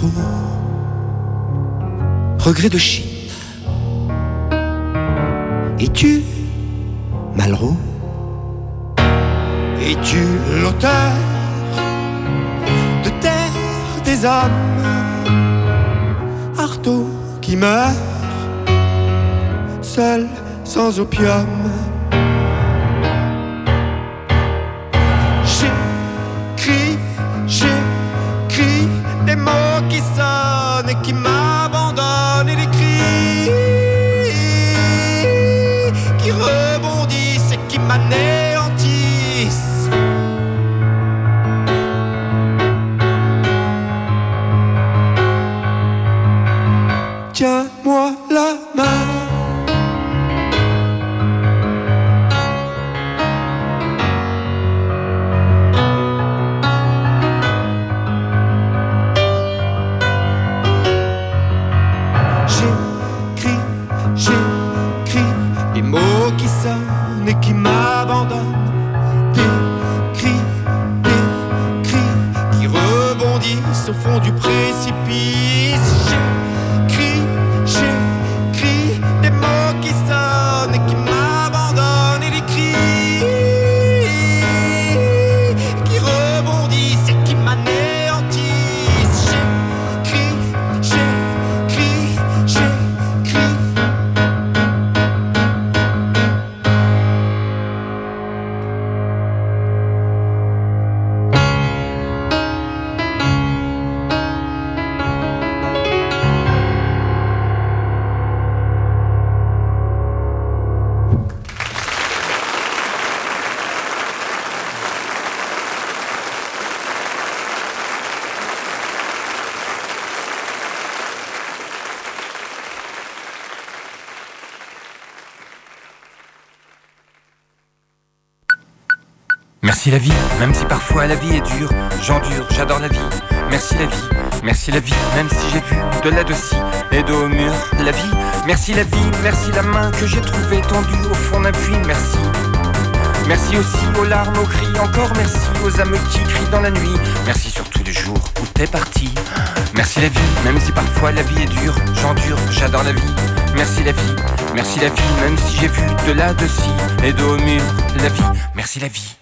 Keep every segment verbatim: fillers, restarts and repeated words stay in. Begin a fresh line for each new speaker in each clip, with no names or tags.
trop. Regret de Chine. Es-tu Malraux? Es-tu l'auteur de Terre des hommes? Artaud qui meurt seul, sans opium. J'écris, j'écris des mots qui sonnent et qui m'abandonnent, et des cris qui rebondissent et qui m'anéantissent. Tiens-moi la main. J'écris, j'écris des mots qui sonnent et qui m'abandonnent. Des cris, des cris qui rebondissent au fond du précipice. J'écris, j'écris des mots qui sonnent et qui m'abandonnent, et des cris qui rebondissent et qui m'anéantissent. J'écris, j'écris, j'écris.
Merci la vie, même si parfois la vie est dure, j'endure, j'adore la vie. Merci la vie, merci la vie, même si j'ai vu de là de ci et de au mur la vie. Merci la vie, merci la main que j'ai trouvée tendue au fond d'un puits, merci. Merci aussi aux larmes, aux cris, encore merci aux âmes qui crient dans la nuit. Merci surtout les jours où t'es parti. Merci la vie, même si parfois la vie est dure, j'endure, j'adore la vie. Merci la vie, merci la vie, même si j'ai vu de là de ci et de au mur la vie. Merci la vie.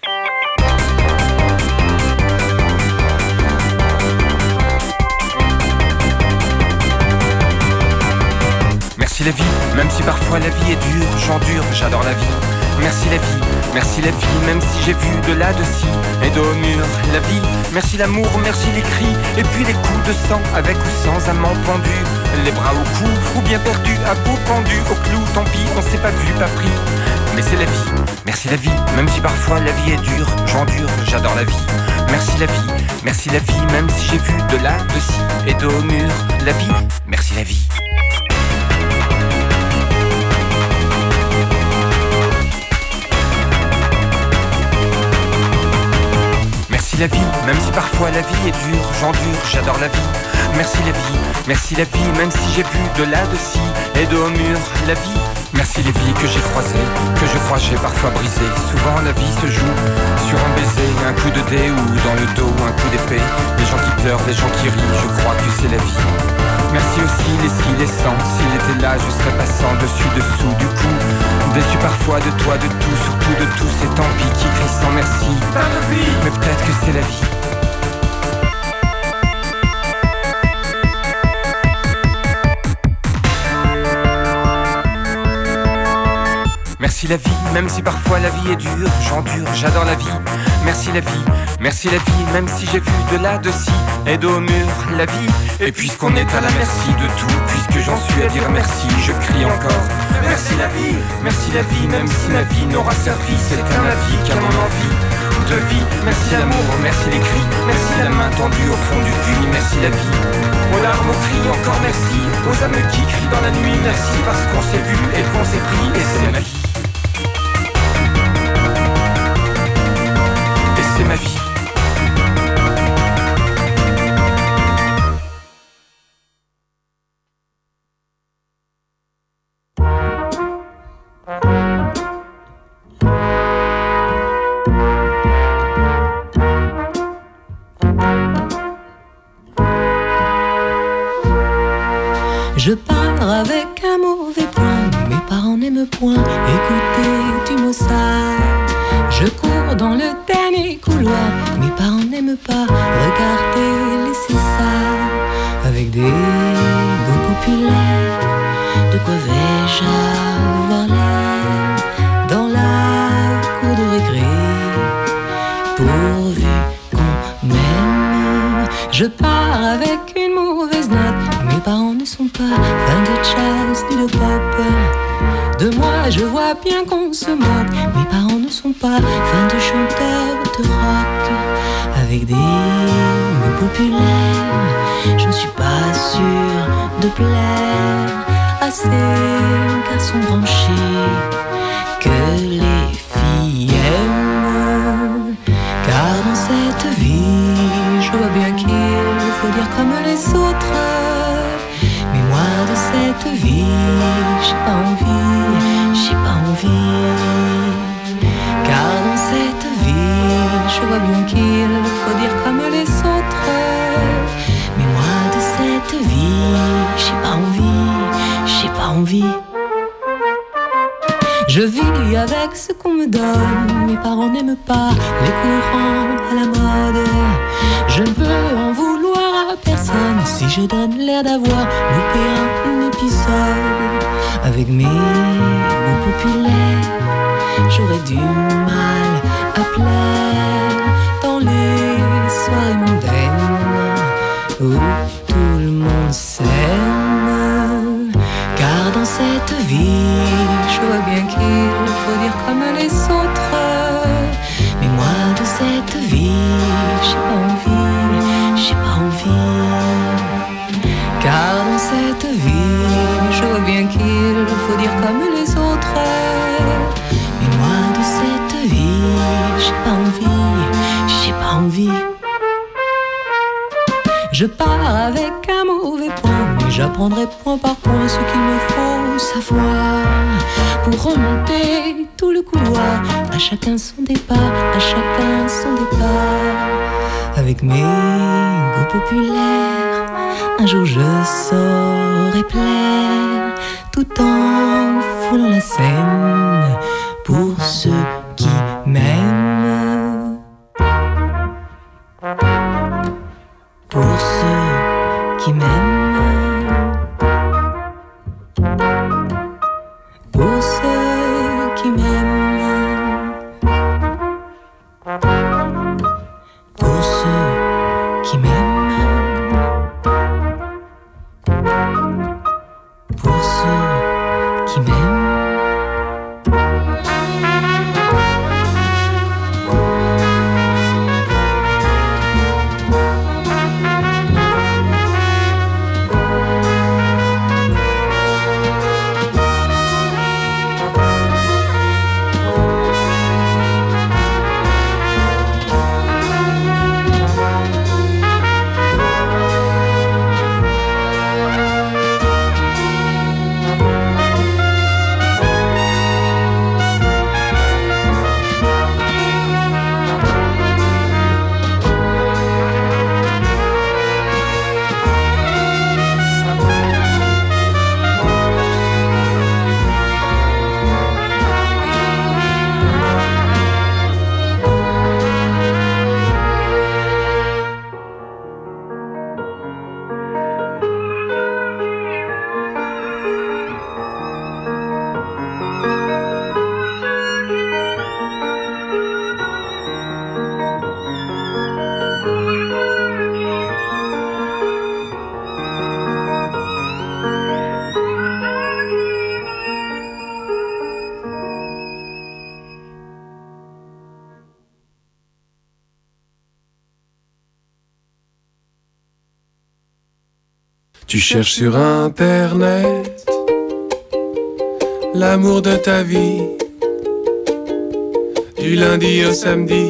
Merci la vie, même si parfois la vie est dure, j'endure, j'adore la vie. Merci la vie, merci la vie, même si j'ai vu de là de ci et de au mur la vie. Merci l'amour, merci les cris, et puis les coups de sang, avec ou sans amant pendu. Les bras au cou, ou bien perdus, à bout pendu, au clou, tant pis, on s'est pas vu, pas pris. Mais c'est la vie, merci la vie, même si parfois la vie est dure, j'endure, j'adore la vie. Merci la vie, merci la vie, même si j'ai vu de là de ci et de au mur la vie. Merci la vie. Merci la vie, même si parfois la vie est dure, j'endure, j'adore la vie. Merci la vie, merci la vie, même si j'ai vu de là de ci et de au mur la vie. Merci les vies que j'ai croisées, que je crois j'ai parfois brisées. Souvent la vie se joue sur un baiser, un coup de dé ou dans le dos, un coup d'épée. Les gens qui pleurent, les gens qui rient, je crois que c'est la vie. Merci aussi les si, les sans, s'il était là je serais passant dessus, dessous du coup. Déçu parfois de toi, de tout, surtout de tous ces tant pis qui crient sans merci. Mais peut-être que c'est la vie. Merci la vie, même si parfois la vie est dure, j'endure, j'adore la vie. Merci la vie, merci la vie, même si j'ai vu de là, de ci et de au mur la vie. Et puisqu'on est à la merci de tout, puisque j'en suis à dire merci, je crie encore merci la vie, merci la vie, même si la vie n'aura servi, c'est un la vie qu'à mon envie de vie. Merci l'amour, merci les cris, merci la main tendue au fond du puits, merci la vie. Aux larmes, aux cris, encore merci, aux âmes qui crient dans la nuit, merci parce qu'on s'est vu et qu'on s'est pris, et c'est ma vie. Et c'est ma vie.
Je pars avec un mauvais point, mes parents n'aiment point écouter du Mozart. Je cours dans le dernier couloir, mes parents n'aiment pas regarder les Césars. Avec des goûts populaires, de quoi vais-je avoir l'air dans la cour de récré, pourvu qu'on m'aime. Je pars avec une mauvaise note, mes parents ne sont pas fans de jazz ni de pop. De moi je vois bien qu'on se moque, mes parents ne sont pas fans de chanteurs de rock. Avec des mots populaires, je ne suis pas sûre de plaire à ces garçons branchés que les filles aiment. Car dans cette vie, je vois bien qu'il faut dire comme les autres. Mais moi de cette vie, j'ai pas envie, j'ai pas envie. Car dans cette vie, je vois bien qu'il faut dire comme les autres. Mais moi de cette vie, j'ai pas envie, j'ai pas envie. Je vis avec ce qu'on me donne, mes parents n'aiment pas les courants à la mode. Je ne peux en vouloir à personne si je donne l'air d'avoir loupé un épisode. Avec mes goûts populaires, j'aurais du mal à plaire dans les soirées mondaines où tout le monde s'aime. Car dans cette vie, je vois bien qu'il faut dire comme les autres. Mais moi de cette vie, j'ai pas envie, j'ai pas envie. Car dans cette vie, je vois bien qu'il faut dire comme les autres. Mais moi de cette vie, j'ai pas envie, j'ai pas envie. Je pars avec un mauvais point, mais j'apprendrai point par point ce qu'il me faut savoir pour remonter tout le couloir. À chacun son départ, à chacun son départ. Avec mes goûts populaires, un jour je saurai plaire, tout en foulant la scène pour ceux qui m'aiment. Pour ceux qui m'aiment, pour ceux qui m'aiment, pour ceux qui m'aiment, pour ceux qui m'aiment.
Tu cherches sur internet l'amour de ta vie, du lundi au samedi,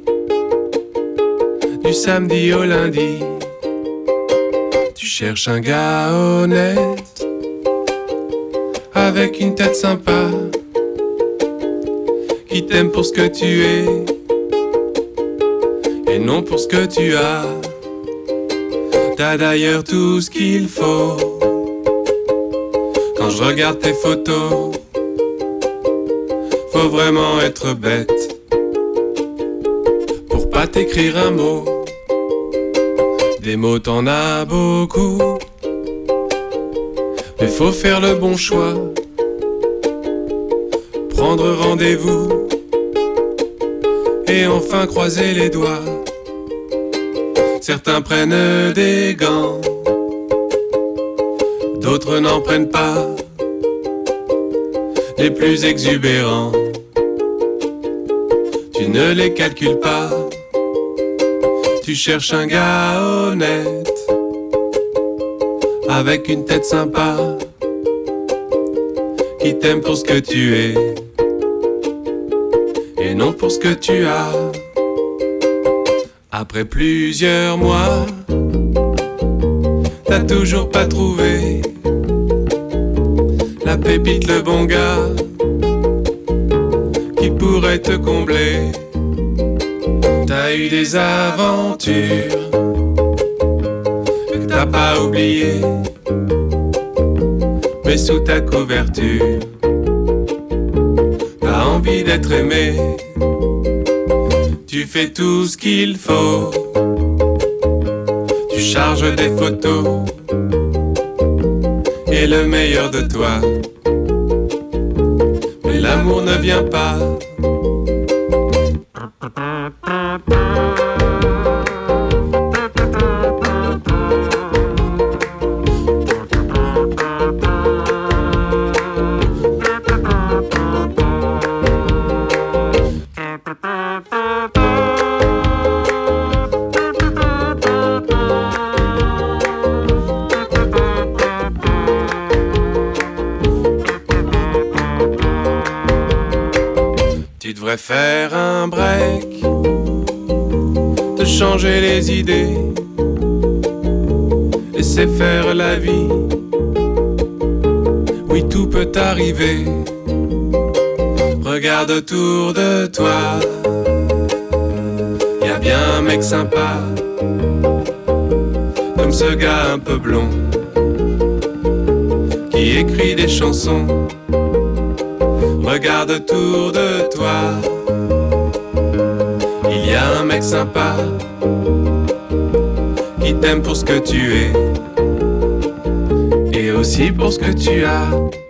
du samedi au lundi. Tu cherches un gars honnête, avec une tête sympa, qui t'aime pour ce que tu es, et non pour ce que tu as. T'as d'ailleurs tout ce qu'il faut Quand je regarde tes photos, faut vraiment être bête pour pas t'écrire un mot. Des mots t'en as beaucoup, mais faut faire le bon choix. Prendre rendez-vous et enfin croiser les doigts. Certains prennent des gants, d'autres n'en prennent pas. Les plus exubérants, tu ne les calcules pas. Tu cherches un gars honnête, avec une tête sympa, qui t'aime pour ce que tu es et non pour ce que tu as. Après plusieurs mois, t'as toujours pas trouvé la pépite, le bon gars qui pourrait te combler. T'as eu des aventures que t'as pas oubliées, mais sous ta couverture, t'as envie d'être aimé. Tu fais tout ce qu'il faut, tu charges des photos et le meilleur de toi. Mais l'amour ne vient pas. Faire un break, te changer les idées, laisser faire la vie. Oui, tout peut arriver. Regarde autour de toi, y a bien un mec sympa, comme ce gars un peu blond, qui écrit des chansons. Regarde autour de toi, il y a un mec sympa qui t'aime pour ce que tu es et aussi pour ce que tu as.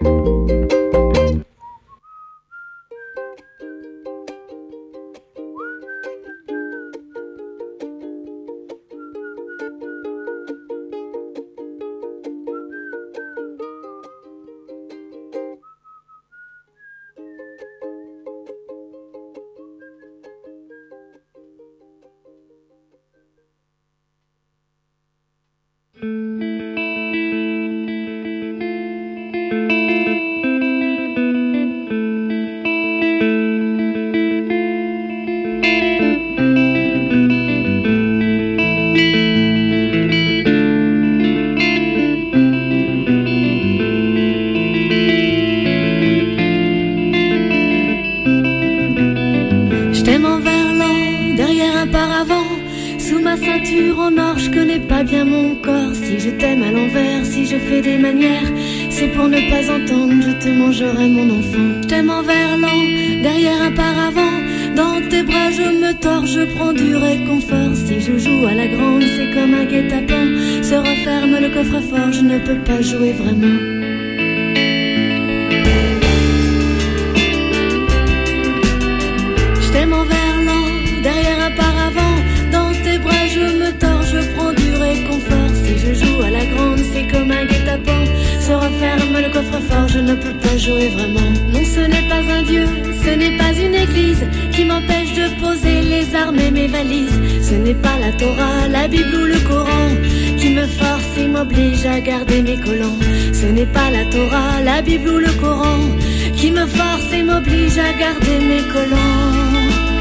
Mangerai mon enfant. Je t'aime en verlan, derrière un paravent. Dans tes bras je me tords, je prends du réconfort. Si je joue à la grande, c'est comme un guet-apens. Se referme le coffre-fort, je ne peux pas jouer vraiment. Je t'aime en verlan, derrière un paravent. Dans tes bras je me tords, je prends du réconfort. Si je joue à la grande, c'est comme un guet-apens. Se referme le coffre-fort, je ne peux pas jouer vraiment. Non, ce n'est pas un dieu, ce n'est pas une église qui m'empêche de poser les armes et mes valises. Ce n'est pas la Torah, la Bible ou le Coran qui me force et m'oblige à garder mes collants. Ce n'est pas la Torah, la Bible ou le Coran qui me force et m'oblige à garder mes collants.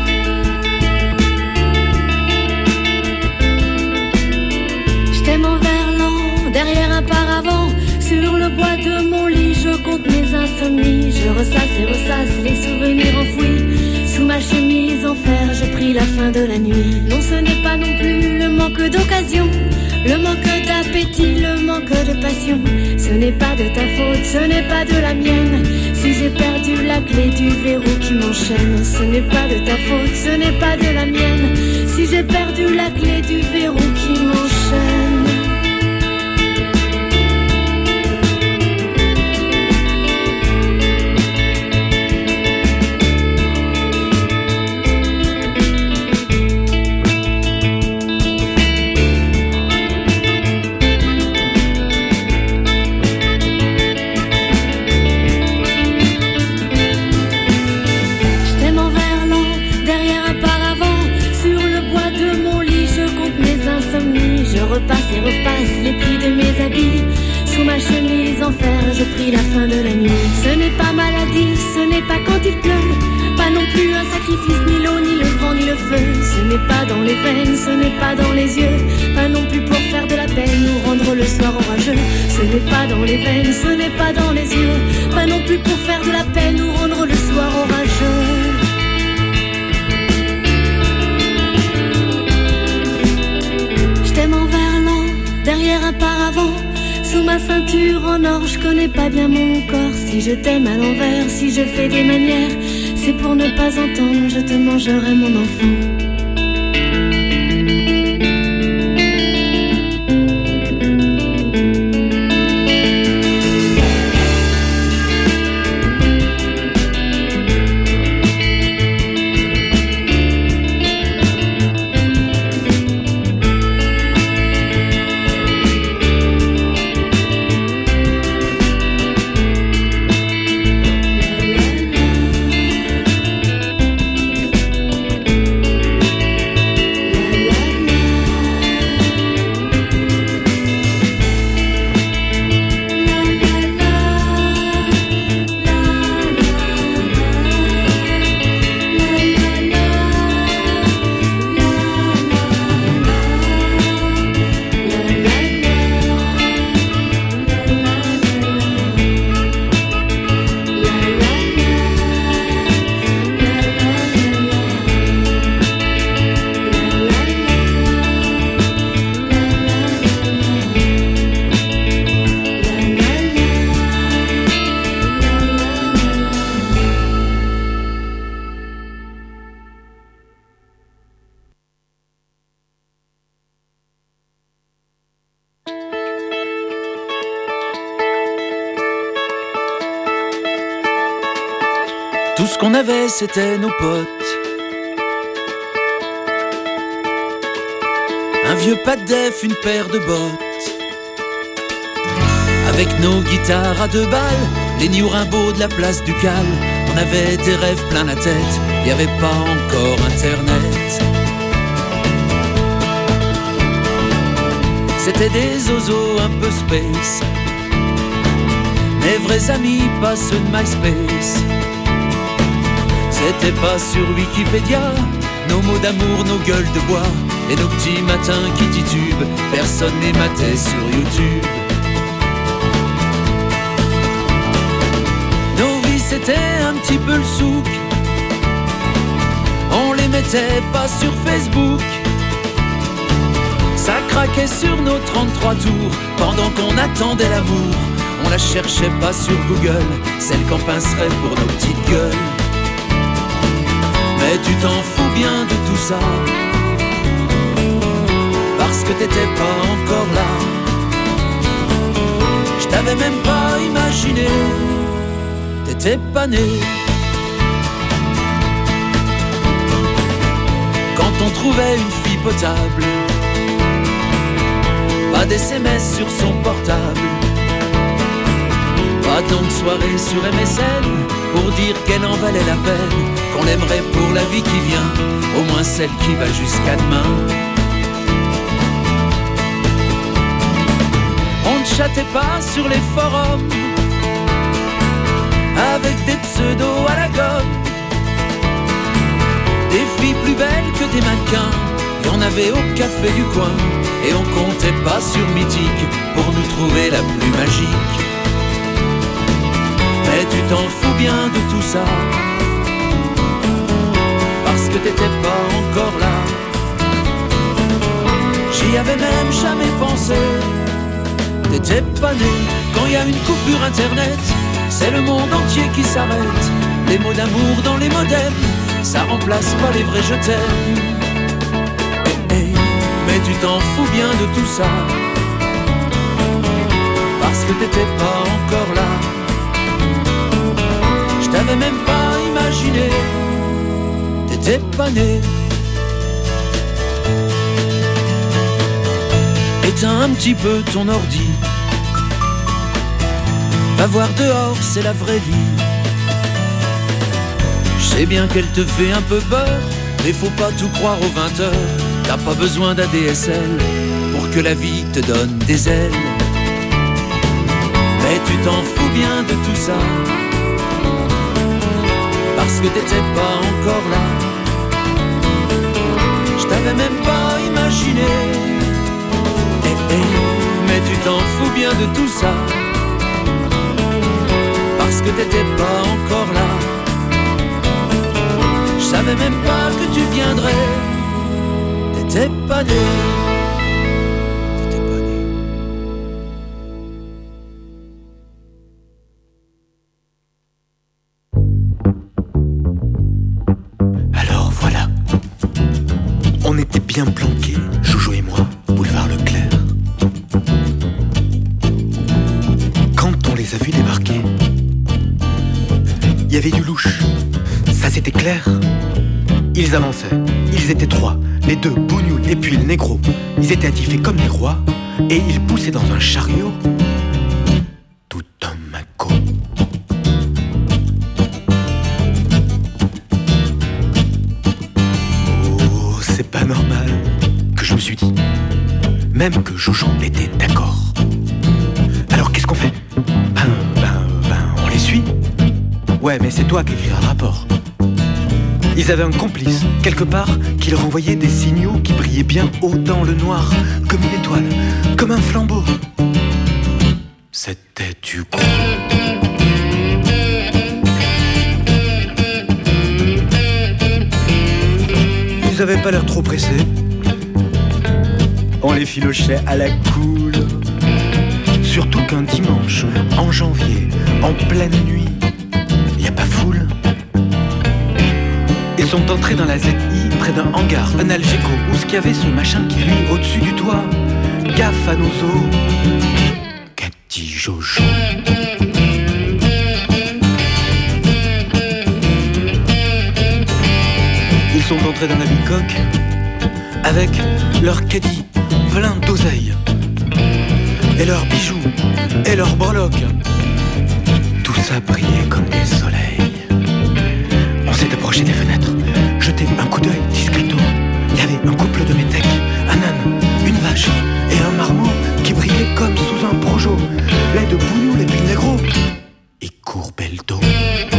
Je t'aime en verlan, derrière un paravent. Sur le bois de mon lit, je compte mes insomnies. Je ressasse et ressasse les souvenirs enfouis. Sous ma chemise en fer, je prie la fin de la nuit. Non, ce n'est pas non plus le manque d'occasion Le manque d'appétit, le manque de passion, ce n'est pas de ta faute, ce n'est pas de la mienne. Si j'ai perdu la clé du verrou qui m'enchaîne, ce n'est pas de ta faute, ce n'est pas de la mienne. Si j'ai perdu la clé du verrou qui m'enchaîne. Je repasse et repasse les plis de mes habits. Sous ma chemise en fer, je prie la fin de la nuit. Ce n'est pas maladie, ce n'est pas quand il pleut, pas non plus un sacrifice, ni l'eau, ni le vent, ni le feu. Ce n'est pas dans les veines, ce n'est pas dans les yeux, pas non plus pour faire de la peine ou rendre le soir orageux. Ce n'est pas dans les veines, ce n'est pas dans les yeux, pas non plus pour faire de la peine ou rendre le soir orageux. Derrière un paravent, sous ma ceinture en or, je connais pas bien mon corps. Si je t'aime à l'envers, si je fais des manières, c'est pour ne pas entendre, je te mangerai mon enfant.
Tout ce qu'on avait, c'était nos potes. Un vieux pas de def, une paire de bottes. Avec nos guitares à deux balles, les New Rimbaud de la place du Cal. On avait des rêves plein la tête, y avait pas encore internet. C'était des zozos un peu space, mes vrais amis, pas ceux de MySpace. C'était pas sur Wikipédia, nos mots d'amour, nos gueules de bois et nos petits matins qui titubent, personne les matait sur YouTube. Nos vies c'était un petit peu le souk, on les mettait pas sur Facebook. Ça craquait sur nos trente-trois tours, pendant qu'on attendait l'amour. On la cherchait pas sur Google, celle qu'on pincerait pour nos petites gueules. Mais tu t'en fous bien de tout ça, parce que t'étais pas encore là. Je t'avais même pas imaginé, t'étais pas né. Quand on trouvait une fille potable, pas d'S M S sur son portable, pas tant de soirées sur M S N pour dire qu'elle en valait la peine, qu'on l'aimerait pour la vie qui vient, au moins celle qui va jusqu'à demain. On ne chattait pas sur les forums avec des pseudos à la gomme, des filles plus belles que des mannequins, y en avait au café du coin. Et on comptait pas sur Mythique pour nous trouver la plus magique. Mais tu t'en fous bien de tout ça, parce que t'étais pas encore là. J'y n'y avait même jamais pensé. T'étais pas né quand y a une coupure internet. C'est le monde entier qui s'arrête. Les mots d'amour dans les modems, ça remplace pas les vrais je t'aime. Hey, hey, mais tu t'en fous bien de tout ça, parce que t'étais pas encore là. Je t'avais même pas imaginé, t'étais pas né. Éteins un petit peu ton ordi, va voir dehors, c'est la vraie vie. Je sais bien qu'elle te fait un peu peur, mais faut pas tout croire aux vingt heures. T'as pas besoin d'A D S L pour que la vie te donne des ailes. Mais tu t'en fous bien de tout ça, parce que t'étais pas encore là. Je t'avais même pas imaginé. Hey, hey, mais tu t'en fous bien de tout ça, parce que t'étais pas encore là. Je savais même pas que tu viendrais. T'étais pas né. T'étais pas né.
Alors voilà, on était bien planqués, Jojo et moi, boulevard Leclerc. Quand on les a vus débarquer, il y avait du louche, ça c'était clair. Ils avançaient, ils étaient trois, les deux, Bougnoul et puis le négro. Ils étaient attifés comme des rois, et ils poussaient dans un chariot tout un maco. Oh, c'est pas normal, que je me suis dit. Même que Jojo était d'accord. Alors qu'est-ce qu'on fait? Ben, ben, ben, on les suit. Ouais, mais c'est toi qui écriras le rapport. Ils avaient un complice, quelque part, qui leur envoyait des signaux qui brillaient bien haut dans le noir, comme une étoile, comme un flambeau. C'était du coup. Ils avaient pas l'air trop pressés. On les filochait à la cool. Surtout qu'un dimanche, en janvier, en pleine nuit, y a pas foule. Ils sont entrés dans la Z I, près d'un hangar, un Algeco, où ce qu'il y avait ce machin qui lui, au-dessus du toit. Gaffe à nos os. Qu'a dit Jojo? Ils sont entrés dans la bicoque, avec leur caddie plein d'oseille, et leurs bijoux, et leurs breloques. Tout ça brillait comme des soleils. On s'est approché des fenêtres, jeté un coup d'œil discreto. Il y avait un couple de métèques, un âne, une vache et un marmot qui brillait comme sous un projo. Les deux Bougnoul et puis le négro, ils courbaient le dos.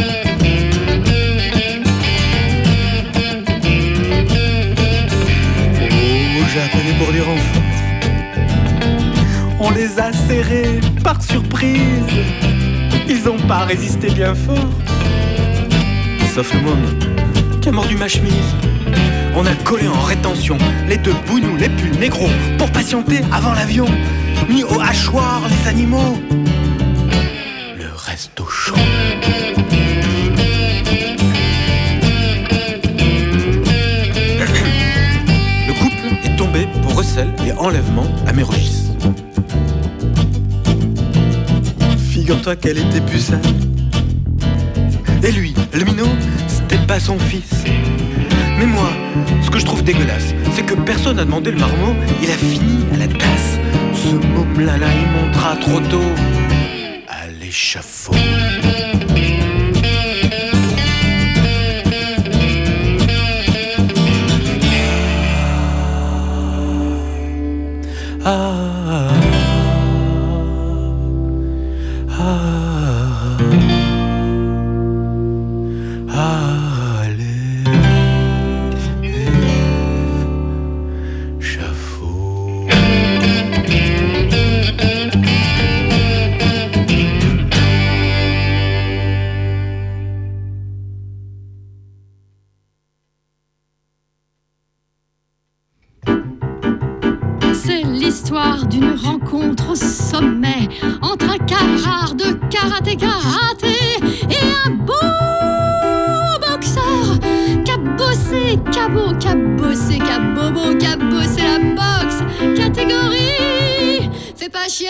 Oh, j'ai appelé pour dire enfant. On les a serrés par surprise. Ils ont pas résisté bien fort. Sauf le môme qui a mordu ma chemise. On a collé en rétention les deux Bougnoul et puis le négro pour patienter avant l'avion. Mis au hachoir les animaux, le reste au chaud. Le couple est tombé pour recel et enlèvement à Mérogis. Figure-toi qu'elle était pucelle. Et lui, le minot, c'était pas son fils. Mais moi, ce que je trouve dégueulasse, c'est que personne n'a demandé le marmot. Il a fini à la tasse. Ce môme-là, là, il montera trop tôt à l'échafaud. Ah, ah, ah, ah, allez.
karatéka raté et un beau boxeur qui a bossé, qui a beau, qui a bossé, qui a bobo, qui a bossé la boxe. Catégorie, fais pas chier.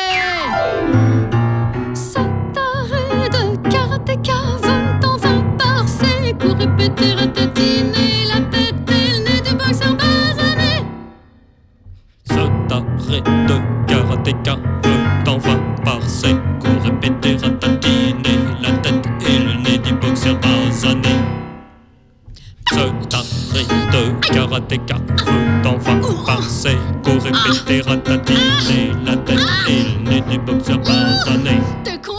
Ce taré de karatéka veut enfin passer pour répéter, ratatiner la tête et le nez du boxeur basané.
Ce taré de karatéka veut enfin passer pour répéter, ratatiner la tête et le nez du boxeur basané. Ce taré de karatéka veut enfin passer pour répéter, ratatiner la tête et le nez du boxeur basané.
T'es con.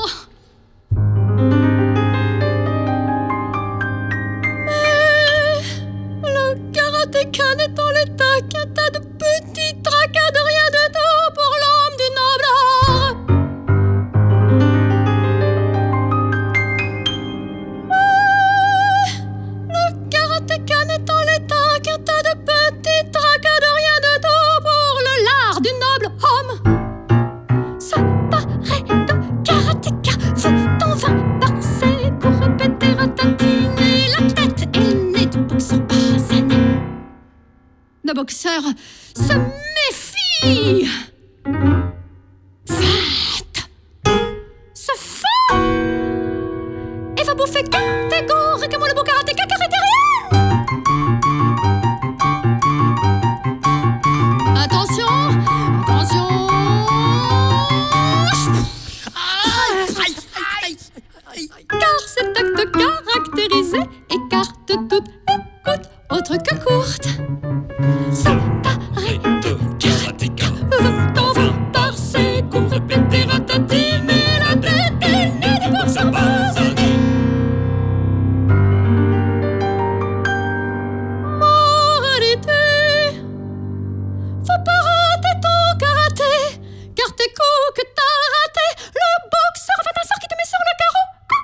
Mais le karatéka n'est en l'état qu'un tas de petits tracas de rien de tout pour l'homme du noble art. Le karatéka n'est en l'état qu'un tas de petits tracas de rien de tout pour le lard du noble homme. Ce taré de karatéka veut enfin passer pour répéter, ratatiner la tête et le nez du boxeur basané. Le boxeur se méfie. Fête se fend et va bouffer catégoriquement le beau karatéka caractérien. Attention, attention. Car cet acte caractérisé écarte toute écoute autre que courte. Ce taré
de karatéka
veut enfin passer pour répéter, ratatiner la tête et le nez du boxeur basané. Moralité, faut pas rater ton karaté, car tes coups que t'as ratés, le boxeur fait un sort qui te met sur le carreau.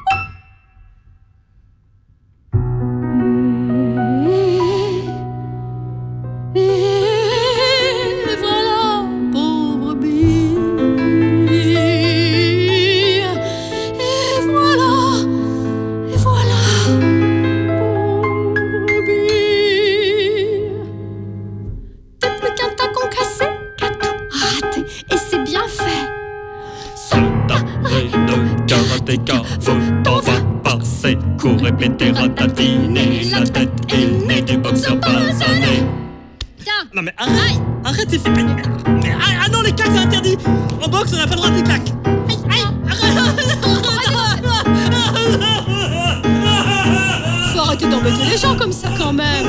Et voilà, pauvre bille. Et voilà, et voilà, pauvre bille. T'es plus qu'un tacon cassé, qu'à tout raté, et c'est bien fait. Ce
taré de karatéka veut enfin passer pour répéter, ratatiner la tête et le nez du boxeur basané.
Tiens,
Non mais arrête, arrête tes filles. Mais, ah, ah non, les claques c'est interdit. En boxe on n'a pas le droit des claques. Aïe, aïe, arrête.
faut arrêter d'embêter les gens comme ça quand même.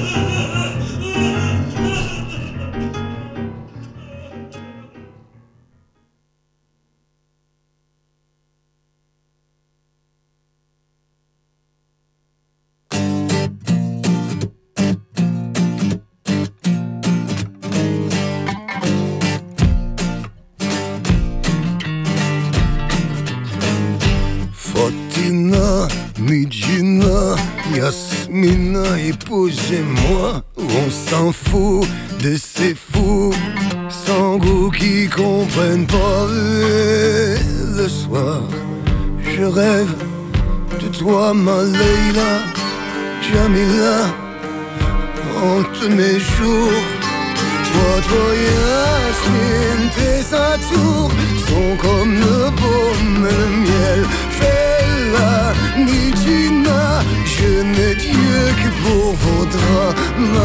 Fatima, Midjina, Yasmina, épousez-moi. On s'en fout de ces fous sans goût qui comprennent pas. Et le soir, je rêve de toi, ma Leila, Jamila, entre mes jours. Toi, toi, Yasmine, tes atours sont comme le baume et le miel. Fais-la, Nidina, je n'ai Dieu que pour vos draps.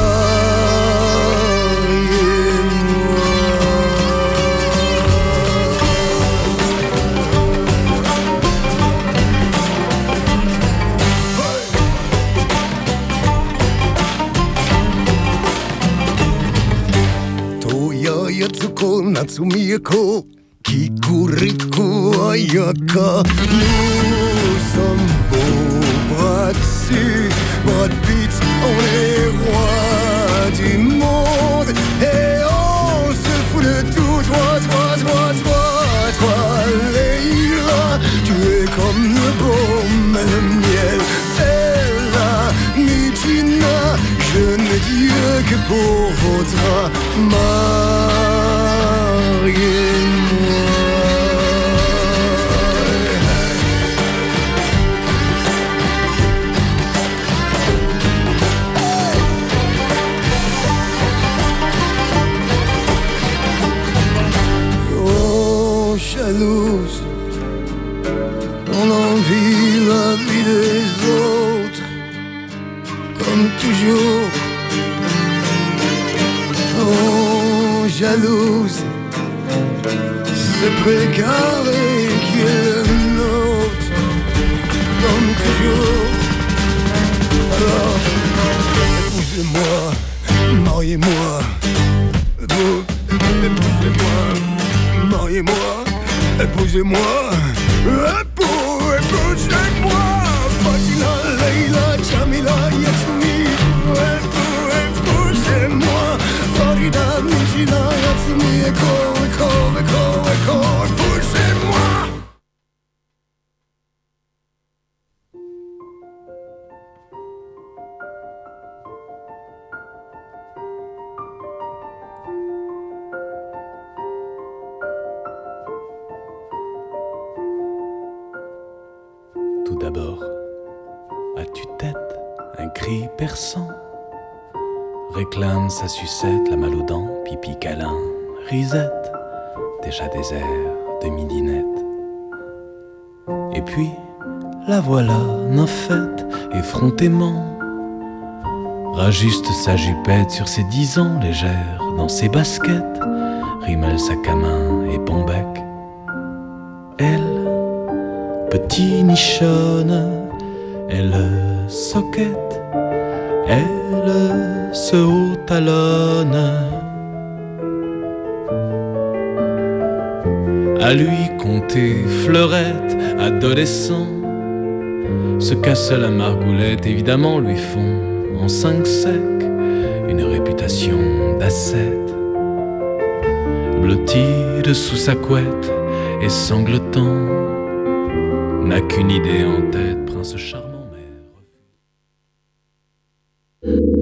Toya Yatsuko Natsumiyako Kikuriku Ayaka. Nous sommes beaux, bras dessus, bras de bite, on est rois du monde et on se fout de tout. Toi, toi, toi, toi, toi, Leila, tu es comme le baume et le miel. Bella, Nidina, je n'ai Dieu que pour vos draps. Mariez-moi.
jalouse. On envie la vie des autres, comme toujours. Oh, jalouse, ce précaré qui est le nôtre, comme toujours. Alors, épousez-moi, mariez-moi, épousez-moi, mariez-moi, épousez-moi, époux, épousez-moi, Fatina, Leila, Jamila, Yatsumi, époux, épousez-moi, Farida, Mijina, Yatsumi, Eko, Eko, Eko, Eko, épousez-moi.
Tout d'abord, à tue-tête, un cri perçant réclame sa sucette, la malle aux dents, pipi câlin, risette, déjà des airs de midinette. Et puis, la voilà, nymphette, effrontément, rajuste sa jupette sur ses dix ans légère, dans ses baskets, rimelle sac à main et bon bec. Elle, petit nichonne, elle soquette, elle se haut talonne. À lui compter fleurette, adolescent, se casse la margoulette, évidemment lui font en cinq secs une réputation d'ascète. Blotti dessous sa couette et sanglotant, n'a qu'une idée en tête, prince charmant.